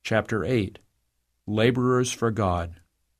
Chapter 8. Laborers for God.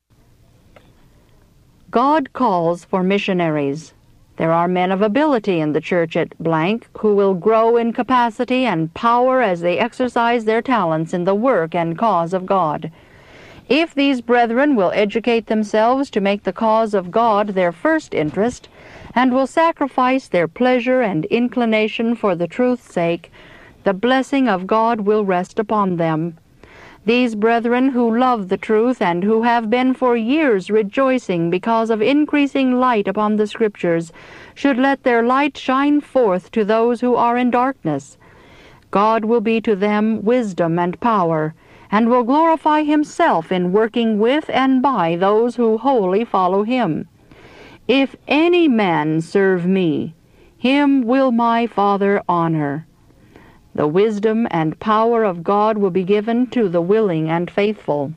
God calls for missionaries. There are men of ability in the church at blank who will grow in capacity and power as they exercise their talents in the work and cause of God. If these brethren will educate themselves to make the cause of God their first interest, and will sacrifice their pleasure and inclination for the truth's sake, the blessing of God will rest upon them. These brethren who love the truth and who have been for years rejoicing because of increasing light upon the Scriptures should let their light shine forth to those who are in darkness. God will be to them wisdom and power, and will glorify Himself in working with and by those who wholly follow Him. If any man serve me, him will my Father honor. The wisdom and power of God will be given to the willing and faithful.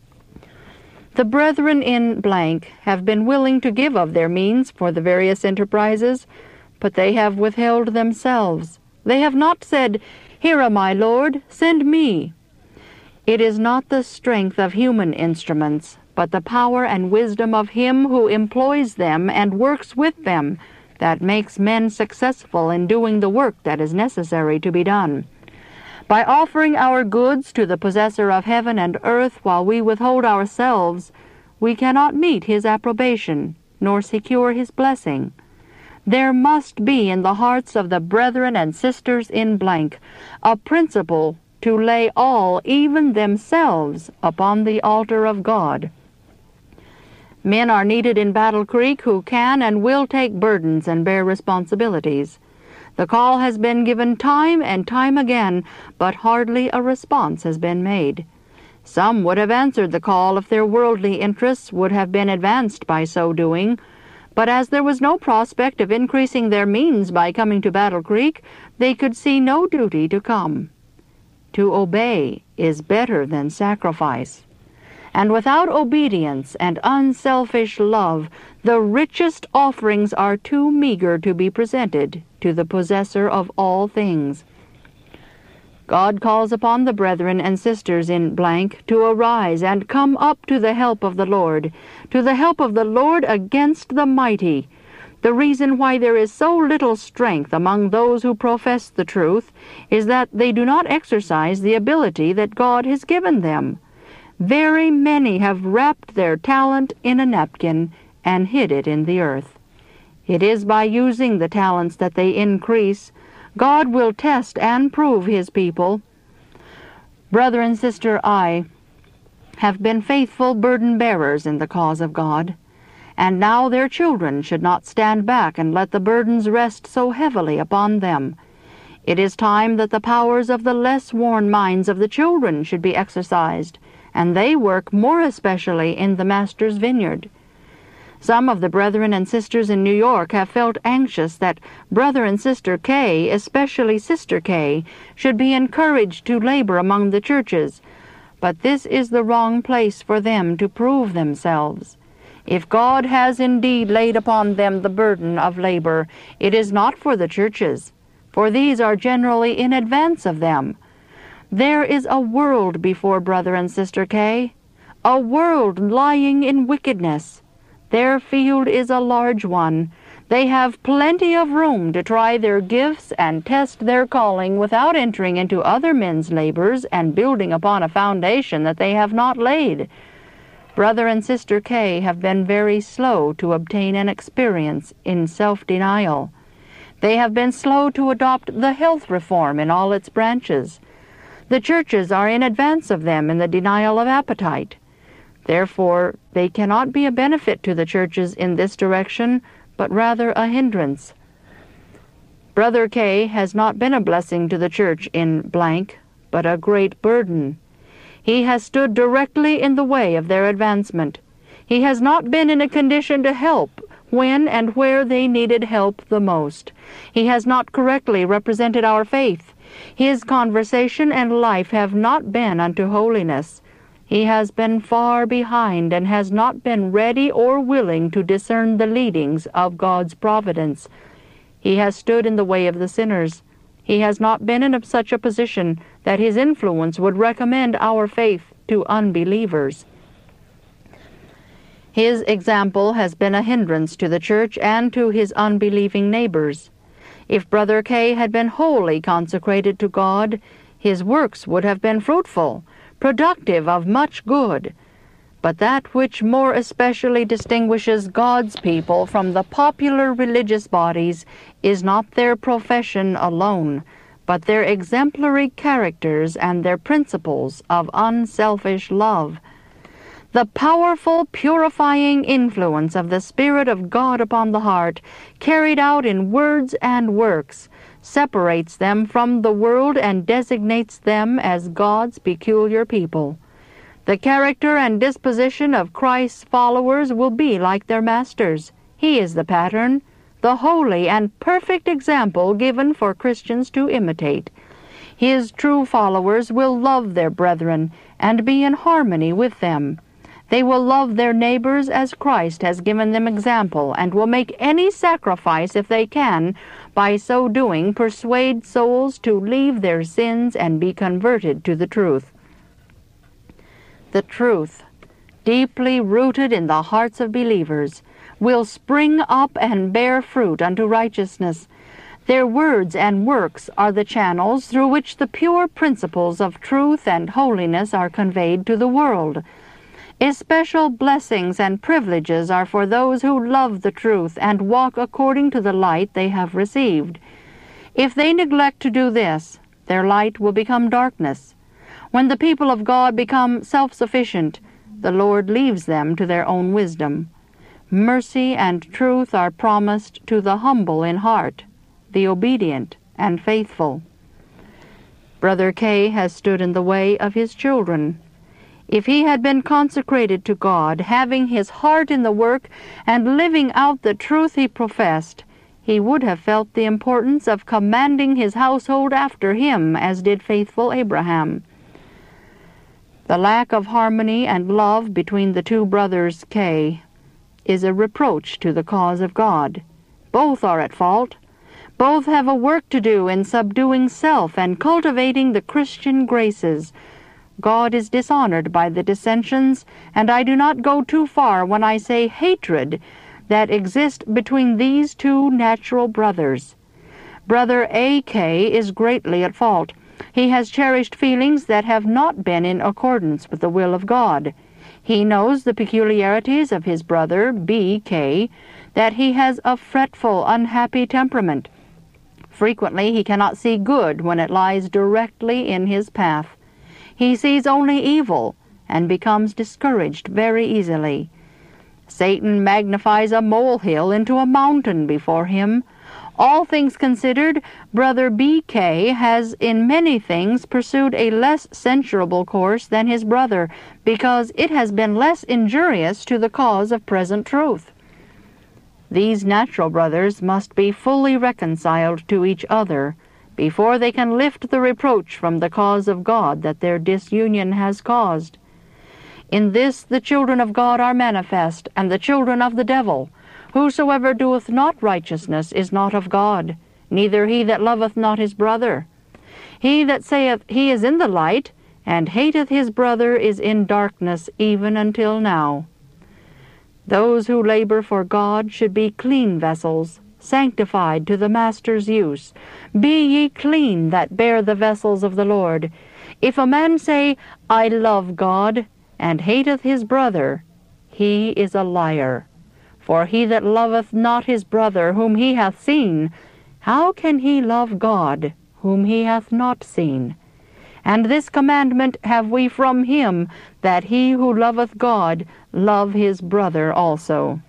The brethren in blank have been willing to give of their means for the various enterprises, but they have withheld themselves. They have not said, "Here am I, Lord, send me." It is not the strength of human instruments, but the power and wisdom of Him who employs them and works with them that makes men successful in doing the work that is necessary to be done. By offering our goods to the possessor of heaven and earth while we withhold ourselves, we cannot meet His approbation, nor secure His blessing. There must be in the hearts of the brethren and sisters in blank a principle to lay all, even themselves, upon the altar of God. Men are needed in Battle Creek who can and will take burdens and bear responsibilities. The call has been given time and time again, but hardly a response has been made. Some would have answered the call if their worldly interests would have been advanced by so doing, but as there was no prospect of increasing their means by coming to Battle Creek, they could see no duty to come. To obey is better than sacrifice. And without obedience and unselfish love, the richest offerings are too meager to be presented to the possessor of all things. God calls upon the brethren and sisters in blank to arise and come up to the help of the Lord against the mighty. The reason why there is so little strength among those who profess the truth is that they do not exercise the ability that God has given them. Very many have wrapped their talent in a napkin and hid it in the earth. It is by using the talents that they increase. God will test and prove His people. Brother and sister, I have been faithful burden-bearers in the cause of God, and now their children should not stand back and let the burdens rest so heavily upon them. It is time that the powers of the less worn minds of the children should be exercised, and they work more especially in the Master's vineyard. Some of the brethren and sisters in New York have felt anxious that Brother and Sister Kay, especially Sister Kay, should be encouraged to labor among the churches, but this is the wrong place for them to prove themselves. If God has indeed laid upon them the burden of labor, it is not for the churches, for these are generally in advance of them. There is a world before Brother and Sister Kay, a world lying in wickedness. Their field is a large one. They have plenty of room to try their gifts and test their calling without entering into other men's labors and building upon a foundation that they have not laid. Brother and Sister Kay have been very slow to obtain an experience in self-denial. They have been slow to adopt the health reform in all its branches. The churches are in advance of them in the denial of appetite. Therefore, they cannot be a benefit to the churches in this direction, but rather a hindrance. Brother Kay has not been a blessing to the church in blank, but a great burden. He has stood directly in the way of their advancement. He has not been in a condition to help when and where they needed help the most. He has not correctly represented our faith. His conversation and life have not been unto holiness. He has been far behind and has not been ready or willing to discern the leadings of God's providence. He has stood in the way of the sinners. He has not been in such a position that his influence would recommend our faith to unbelievers. His example has been a hindrance to the church and to his unbelieving neighbors. If Brother K had been wholly consecrated to God, his works would have been fruitful, productive of much good. But that which more especially distinguishes God's people from the popular religious bodies is not their profession alone, but their exemplary characters and their principles of unselfish love. The powerful, purifying influence of the Spirit of God upon the heart, carried out in words and works, separates them from the world and designates them as God's peculiar people. The character and disposition of Christ's followers will be like their Master's. He is the pattern, the holy and perfect example given for Christians to imitate. His true followers will love their brethren and be in harmony with them. They will love their neighbors as Christ has given them example, and will make any sacrifice, if they can, by so doing persuade souls to leave their sins and be converted to the truth. The truth, deeply rooted in the hearts of believers, will spring up and bear fruit unto righteousness. Their words and works are the channels through which the pure principles of truth and holiness are conveyed to the world. Especial blessings and privileges are for those who love the truth and walk according to the light they have received. If they neglect to do this, their light will become darkness. When the people of God become self-sufficient, the Lord leaves them to their own wisdom. Mercy and truth are promised to the humble in heart, the obedient and faithful. Brother K has stood in the way of his children. If he had been consecrated to God, having his heart in the work and living out the truth he professed, he would have felt the importance of commanding his household after him, as did faithful Abraham. The lack of harmony and love between the two brothers K is a reproach to the cause of God. Both are at fault. Both have a work to do in subduing self and cultivating the Christian graces. God is dishonored by the dissensions, and I do not go too far when I say hatred that exists between these two natural brothers. Brother A.K. is greatly at fault. He has cherished feelings that have not been in accordance with the will of God. He knows the peculiarities of his brother B.K., that he has a fretful, unhappy temperament. Frequently he cannot see good when it lies directly in his path. He sees only evil and becomes discouraged very easily. Satan magnifies a molehill into a mountain before him. All things considered, Brother B.K. has in many things pursued a less censurable course than his brother, because it has been less injurious to the cause of present truth. These natural brothers must be fully reconciled to each other before they can lift the reproach from the cause of God that their disunion has caused. In this the children of God are manifest, and the children of the devil. Whosoever doeth not righteousness is not of God, neither he that loveth not his brother. He that saith he is in the light, and hateth his brother, is in darkness even until now. Those who labor for God should be clean vessels, sanctified to the Master's use. Be ye clean that bear the vessels of the Lord. If a man say, I love God, and hateth his brother, he is a liar. For he that loveth not his brother whom he hath seen, how can he love God whom he hath not seen? And this commandment have we from him, that he who loveth God love his brother also.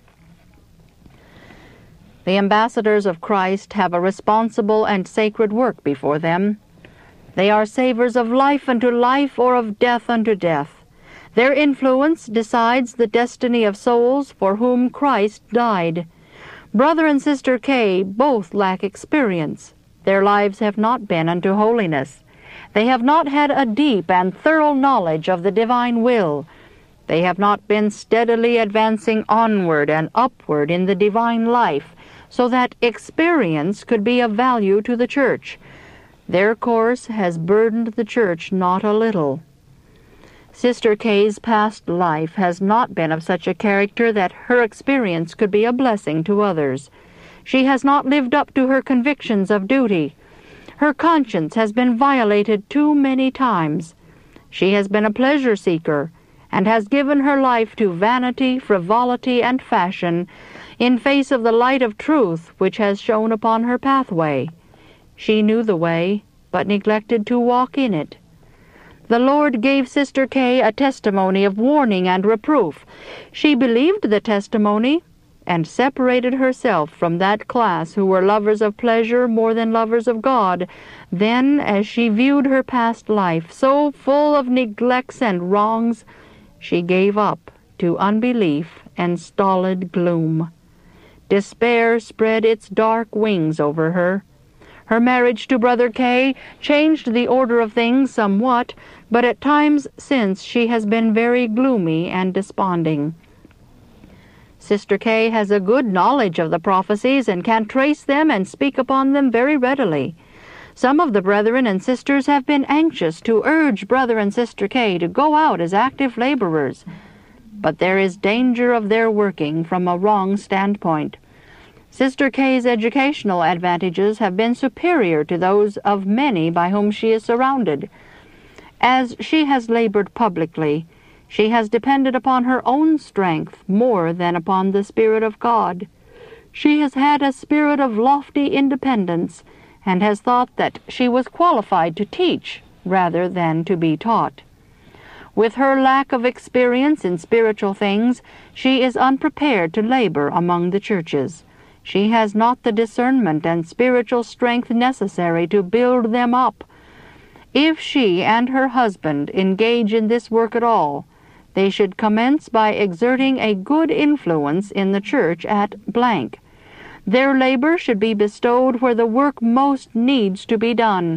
The ambassadors of Christ have a responsible and sacred work before them. They are savors of life unto life, or of death unto death. Their influence decides the destiny of souls for whom Christ died. Brother and Sister K both lack experience. Their lives have not been unto holiness. They have not had a deep and thorough knowledge of the divine will. They have not been steadily advancing onward and upward in the divine life, so that experience could be of value to the church. Their course has burdened the church not a little. Sister Kay's past life has not been of such a character that her experience could be a blessing to others. She has not lived up to her convictions of duty. Her conscience has been violated too many times. She has been a pleasure seeker, and has given her life to vanity, frivolity, and fashion, in face of the light of truth which has shone upon her pathway. She knew the way, but neglected to walk in it. The Lord gave Sister Kay a testimony of warning and reproof. She believed the testimony, and separated herself from that class who were lovers of pleasure more than lovers of God. Then, as she viewed her past life, so full of neglects and wrongs, she gave up to unbelief and stolid gloom. Despair spread its dark wings over her. Her marriage to Brother Kay changed the order of things somewhat, but at times since she has been very gloomy and desponding. Sister Kay has a good knowledge of the prophecies and can trace them and speak upon them very readily. Some of the brethren and sisters have been anxious to urge Brother and Sister Kay to go out as active laborers, but there is danger of their working from a wrong standpoint. Sister Kay's educational advantages have been superior to those of many by whom she is surrounded. As she has labored publicly, she has depended upon her own strength more than upon the Spirit of God. She has had a spirit of lofty independence, and has thought that she was qualified to teach rather than to be taught. With her lack of experience in spiritual things, she is unprepared to labor among the churches. She has not the discernment and spiritual strength necessary to build them up. If she and her husband engage in this work at all, they should commence by exerting a good influence in the church at . Their labor should be bestowed where the work most needs to be done.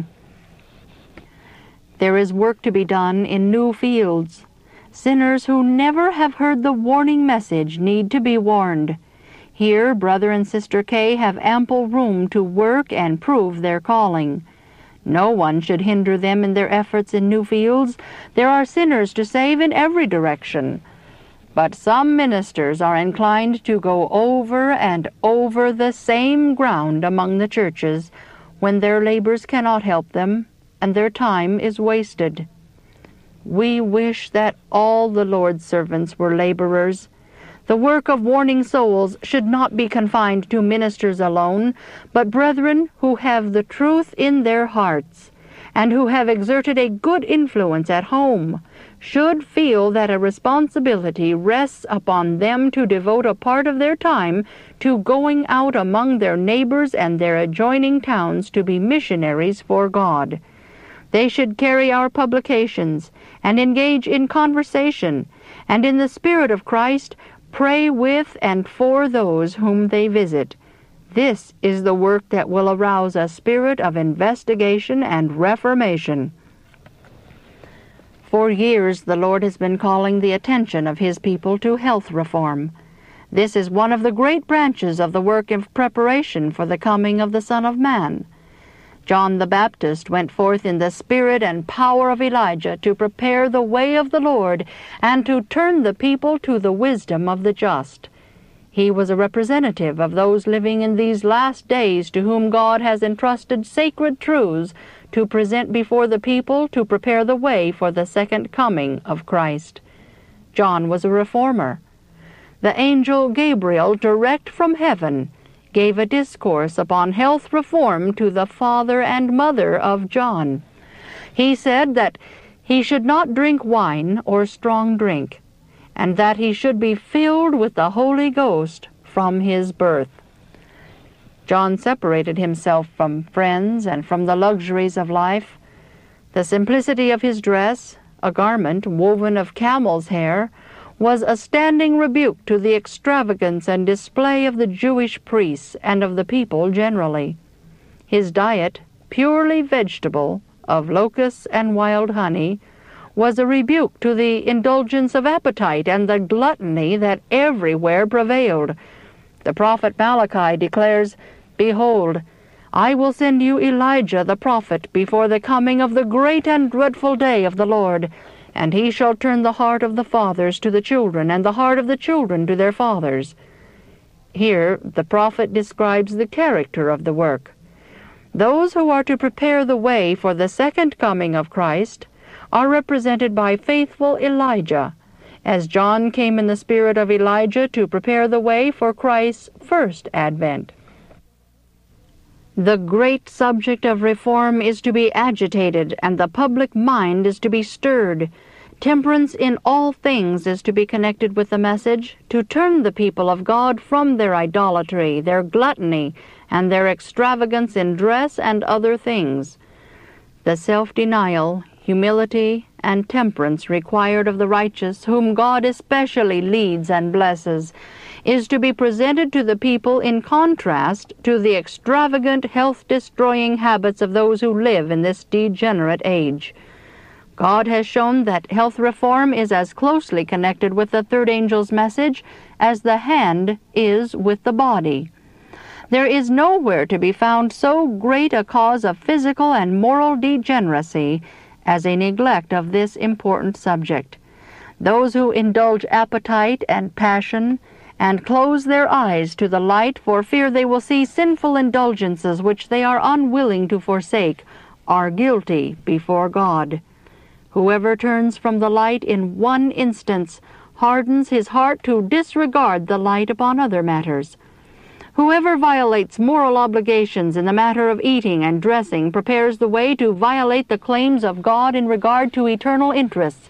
There is work to be done in new fields. Sinners who never have heard the warning message need to be warned. Here, Brother and Sister Kay have ample room to work and prove their calling. No one should hinder them in their efforts in new fields. There are sinners to save in every direction. But some ministers are inclined to go over and over the same ground among the churches when their labors cannot help them and their time is wasted. We wish that all the Lord's servants were laborers. The work of warning souls should not be confined to ministers alone, but brethren who have the truth in their hearts, and who have exerted a good influence at home, should feel that a responsibility rests upon them to devote a part of their time to going out among their neighbors and their adjoining towns to be missionaries for God. They should carry our publications and engage in conversation, and in the Spirit of Christ pray with and for those whom they visit. This is the work that will arouse a spirit of investigation and reformation. For years the Lord has been calling the attention of His people to health reform. This is one of the great branches of the work of preparation for the coming of the Son of Man. John the Baptist went forth in the spirit and power of Elijah to prepare the way of the Lord and to turn the people to the wisdom of the just. He was a representative of those living in these last days to whom God has entrusted sacred truths to present before the people to prepare the way for the second coming of Christ. John was a reformer. The angel Gabriel, direct from heaven, gave a discourse upon health reform to the father and mother of John. He said that he should not drink wine or strong drink, and that he should be filled with the Holy Ghost from his birth. John separated himself from friends and from the luxuries of life. The simplicity of his dress, a garment woven of camel's hair, was a standing rebuke to the extravagance and display of the Jewish priests and of the people generally. His diet, purely vegetable, of locusts and wild honey, was a rebuke to the indulgence of appetite and the gluttony that everywhere prevailed. The prophet Malachi declares, "Behold, I will send you Elijah the prophet before the coming of the great and dreadful day of the Lord, and he shall turn the heart of the fathers to the children, and the heart of the children to their fathers." Here the prophet describes the character of the work. Those who are to prepare the way for the second coming of Christ are represented by faithful Elijah, as John came in the spirit of Elijah to prepare the way for Christ's first advent. The great subject of reform is to be agitated, and the public mind is to be stirred. Temperance in all things is to be connected with the message, to turn the people of God from their idolatry, their gluttony, and their extravagance in dress and other things. The self-denial, humility, and temperance required of the righteous, whom God especially leads and blesses, is to be presented to the people in contrast to the extravagant, health-destroying habits of those who live in this degenerate age. God has shown that health reform is as closely connected with the third angel's message as the hand is with the body. There is nowhere to be found so great a cause of physical and moral degeneracy as a neglect of this important subject. Those who indulge appetite and passion and close their eyes to the light for fear they will see sinful indulgences which they are unwilling to forsake are guilty before God. Whoever turns from the light in one instance hardens his heart to disregard the light upon other matters. Whoever violates moral obligations in the matter of eating and dressing prepares the way to violate the claims of God in regard to eternal interests.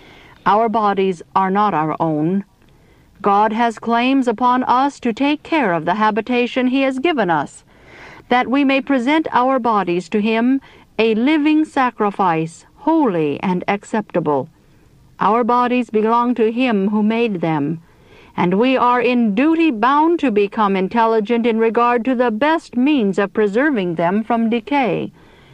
Our bodies are not our own. God has claims upon us to take care of the habitation He has given us, that we may present our bodies to Him a living sacrifice, holy and acceptable. Our bodies belong to Him who made them, and we are in duty bound to become intelligent in regard to the best means of preserving them from decay.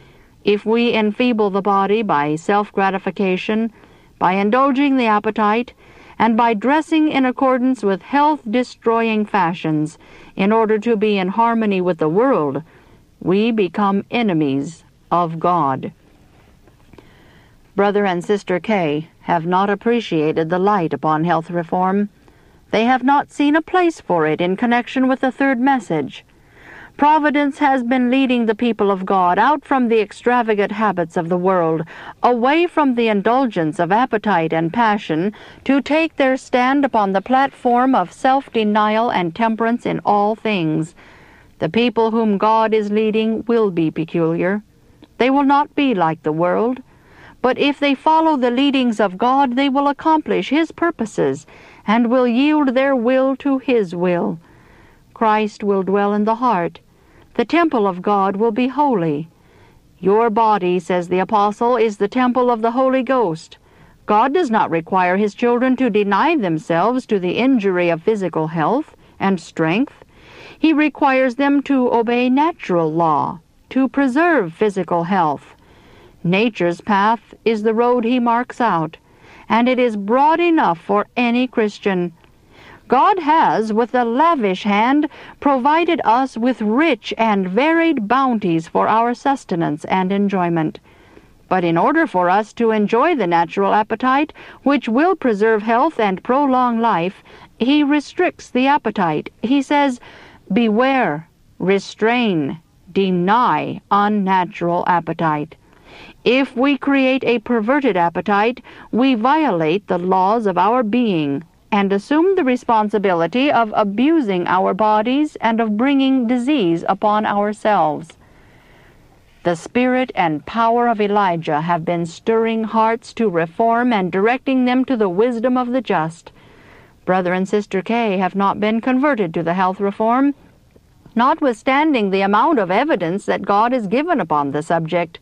If we enfeeble the body by self-gratification, by indulging the appetite, and by dressing in accordance with health-destroying fashions in order to be in harmony with the world, we become enemies of God. Brother and Sister Kay have not appreciated the light upon health reform. They have not seen a place for it in connection with the third message. Providence has been leading the people of God out from the extravagant habits of the world, away from the indulgence of appetite and passion, to take their stand upon the platform of self-denial and temperance in all things. The people whom God is leading will be peculiar. They will not be like the world, but if they follow the leadings of God, they will accomplish His purposes and will yield their will to His will. Christ will dwell in the heart. The temple of God will be holy. Your body, says the Apostle, is the temple of the Holy Ghost. God does not require His children to deny themselves to the injury of physical health and strength. He requires them to obey natural law, to preserve physical health. Nature's path is the road He marks out, and it is broad enough for any Christian. God has, with a lavish hand, provided us with rich and varied bounties for our sustenance and enjoyment. But in order for us to enjoy the natural appetite, which will preserve health and prolong life, He restricts the appetite. He says, "Beware, restrain, deny unnatural appetite." If we create a perverted appetite, we violate the laws of our being and assume the responsibility of abusing our bodies and of bringing disease upon ourselves. The spirit and power of Elijah have been stirring hearts to reform and directing them to the wisdom of the just. Brother and Sister Kay have not been converted to the health reform, notwithstanding the amount of evidence that God has given upon the subject.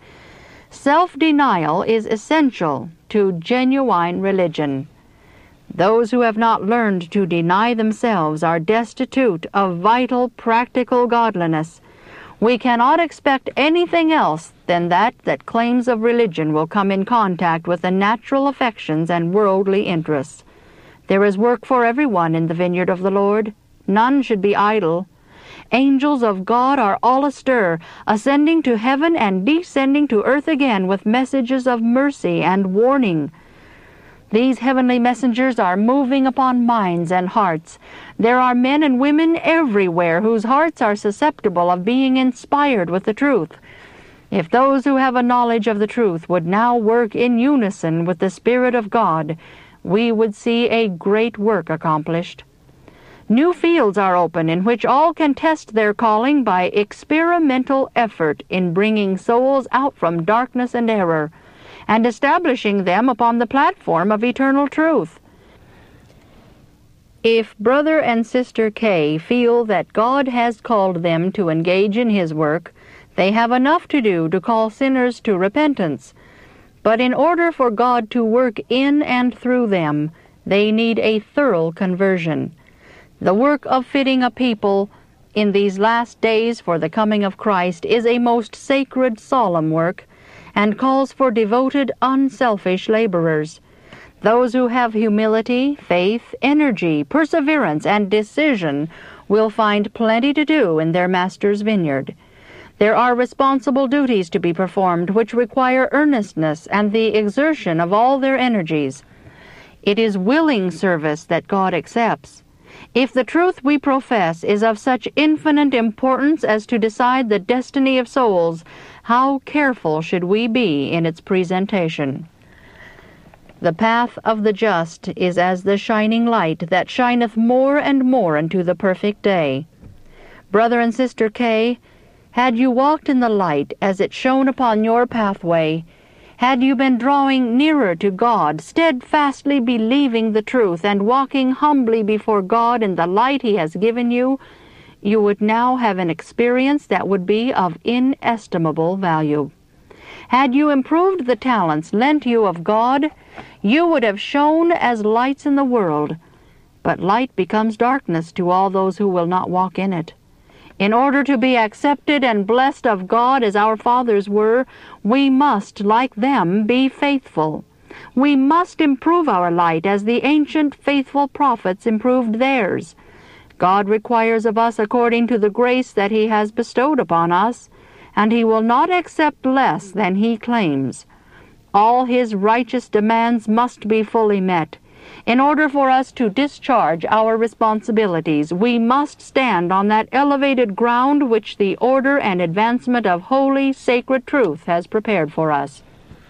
Self-denial is essential to genuine religion. Those who have not learned to deny themselves are destitute of vital, practical godliness. We cannot expect anything else than that claims of religion will come in contact with the natural affections and worldly interests. There is work for everyone in the vineyard of the Lord. None should be idle. Angels of God are all astir, ascending to heaven and descending to earth again with messages of mercy and warning. These heavenly messengers are moving upon minds and hearts. There are men and women everywhere whose hearts are susceptible of being inspired with the truth. If those who have a knowledge of the truth would now work in unison with the Spirit of God, we would see a great work accomplished. New fields are open in which all can test their calling by experimental effort in bringing souls out from darkness and error, and establishing them upon the platform of eternal truth. If Brother and Sister K feel that God has called them to engage in His work, they have enough to do to call sinners to repentance. But in order for God to work in and through them, they need a thorough conversion. The work of fitting a people in these last days for the coming of Christ is a most sacred, solemn work, and calls for devoted, unselfish laborers. Those who have humility, faith, energy, perseverance, and decision will find plenty to do in their Master's vineyard. There are responsible duties to be performed which require earnestness and the exertion of all their energies. It is willing service that God accepts. If the truth we profess is of such infinite importance as to decide the destiny of souls, how careful should we be in its presentation? The path of the just is as the shining light that shineth more and more unto the perfect day. Brother and Sister K, had you walked in the light as it shone upon your pathway, had you been drawing nearer to God, steadfastly believing the truth and walking humbly before God in the light He has given you, you would now have an experience that would be of inestimable value. Had you improved the talents lent you of God, you would have shone as lights in the world. But light becomes darkness to all those who will not walk in it. In order to be accepted and blessed of God as our fathers were, we must, like them, be faithful. We must improve our light as the ancient faithful prophets improved theirs. God requires of us according to the grace that He has bestowed upon us, and He will not accept less than He claims. All His righteous demands must be fully met. In order for us to discharge our responsibilities, we must stand on that elevated ground which the order and advancement of holy, sacred truth has prepared for us.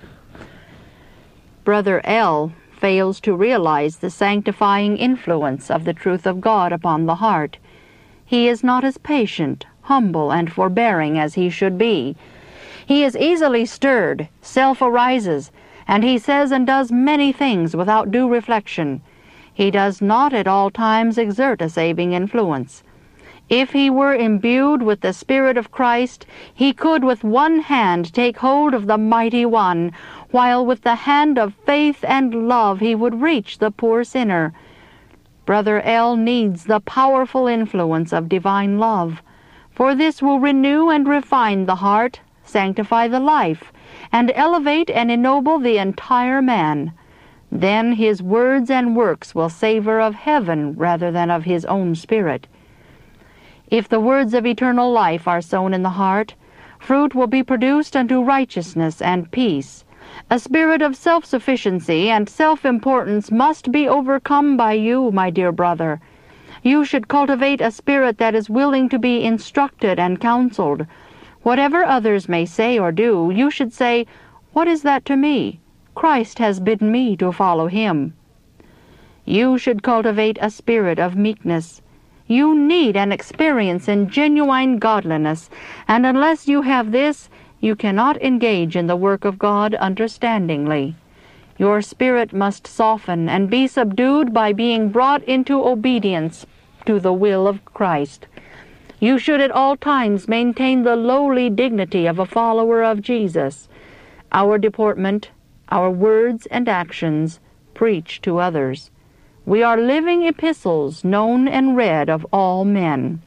Brother L fails to realize the sanctifying influence of the truth of God upon the heart. He is not as patient, humble, and forbearing as he should be. He is easily stirred, self arises, and he says and does many things without due reflection. He does not at all times exert a saving influence. If he were imbued with the Spirit of Christ, he could with one hand take hold of the Mighty One, while with the hand of faith and love he would reach the poor sinner. Brother L needs the powerful influence of divine love, for this will renew and refine the heart, sanctify the life, and elevate and ennoble the entire man. Then his words and works will savor of heaven rather than of his own spirit. If the words of eternal life are sown in the heart, fruit will be produced unto righteousness and peace. A spirit of self-sufficiency and self-importance must be overcome by you, my dear brother. You should cultivate a spirit that is willing to be instructed and counseled. Whatever others may say or do, you should say, "What is that to me? Christ has bidden me to follow Him." You should cultivate a spirit of meekness. You need an experience in genuine godliness, and unless you have this, you cannot engage in the work of God understandingly. Your spirit must soften and be subdued by being brought into obedience to the will of Christ. You should at all times maintain the lowly dignity of a follower of Jesus. Our deportment, our words and actions preach to others. We are living epistles known and read of all men.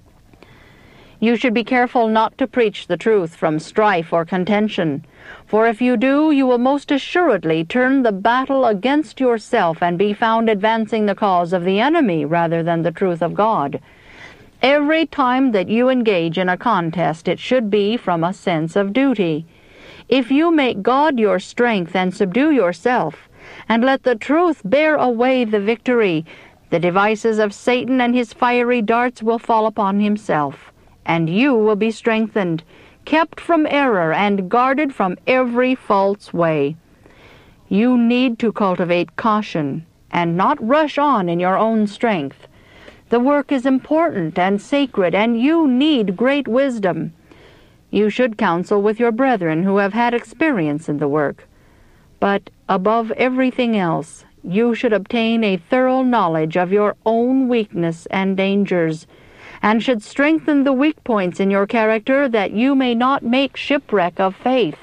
You should be careful not to preach the truth from strife or contention, for if you do, you will most assuredly turn the battle against yourself and be found advancing the cause of the enemy rather than the truth of God. Every time that you engage in a contest, it should be from a sense of duty. If you make God your strength and subdue yourself, and let the truth bear away the victory, the devices of Satan and his fiery darts will fall upon himself, and you will be strengthened, kept from error, and guarded from every false way. You need to cultivate caution, and not rush on in your own strength. The work is important and sacred, and you need great wisdom. You should counsel with your brethren who have had experience in the work. But above everything else, you should obtain a thorough knowledge of your own weakness and dangers, and should strengthen the weak points in your character that you may not make shipwreck of faith.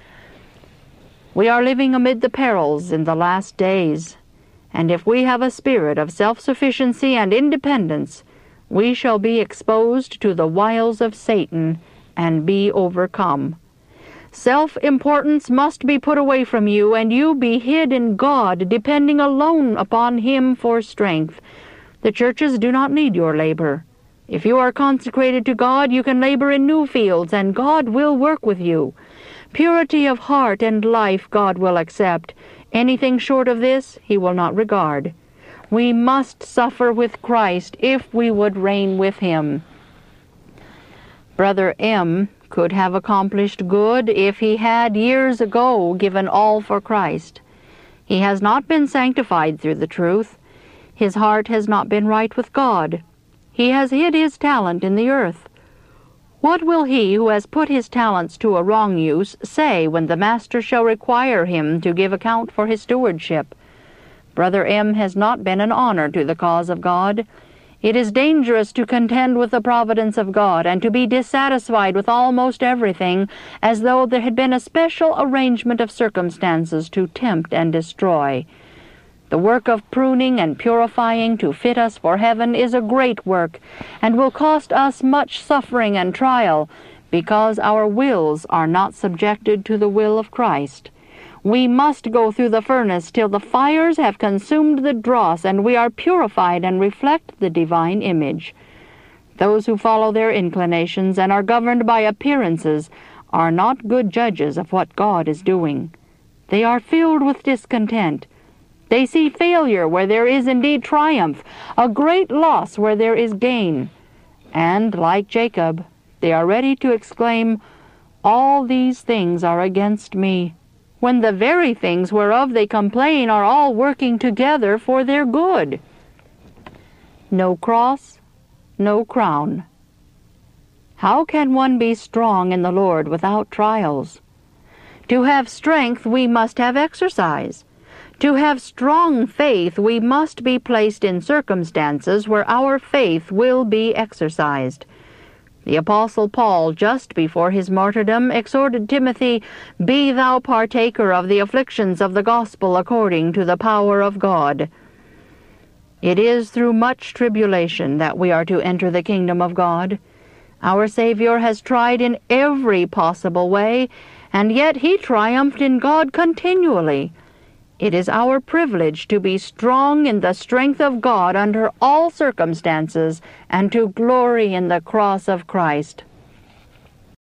We are living amid the perils in the last days, and if we have a spirit of self-sufficiency and independence, we shall be exposed to the wiles of Satan and be overcome. Self-importance must be put away from you, and you be hid in God, depending alone upon Him for strength. The churches do not need your labor. If you are consecrated to God, you can labor in new fields, and God will work with you. Purity of heart and life God will accept. Anything short of this He will not regard. We must suffer with Christ if we would reign with Him. Brother M. could have accomplished good if he had years ago given all for Christ. He has not been sanctified through the truth. His heart has not been right with God. He has hid his talent in the earth. What will he who has put his talents to a wrong use say when the Master shall require him to give account for his stewardship? Brother M. has not been an honor to the cause of God. It is dangerous to contend with the providence of God and to be dissatisfied with almost everything, as though there had been a special arrangement of circumstances to tempt and destroy. The work of pruning and purifying to fit us for heaven is a great work, and will cost us much suffering and trial, because our wills are not subjected to the will of Christ. We must go through the furnace till the fires have consumed the dross, and we are purified and reflect the divine image. Those who follow their inclinations and are governed by appearances are not good judges of what God is doing. They are filled with discontent. They see failure where there is indeed triumph, a great loss where there is gain. And, like Jacob, they are ready to exclaim, "All these things are against me," when the very things whereof they complain are all working together for their good. No cross, no crown. How can one be strong in the Lord without trials? To have strength, we must have exercise. To have strong faith, we must be placed in circumstances where our faith will be exercised. The Apostle Paul, just before his martyrdom, exhorted Timothy, "Be thou partaker of the afflictions of the gospel according to the power of God." It is through much tribulation that we are to enter the kingdom of God. Our Savior has tried in every possible way, and yet He triumphed in God continually. It is our privilege to be strong in the strength of God under all circumstances, and to glory in the cross of Christ.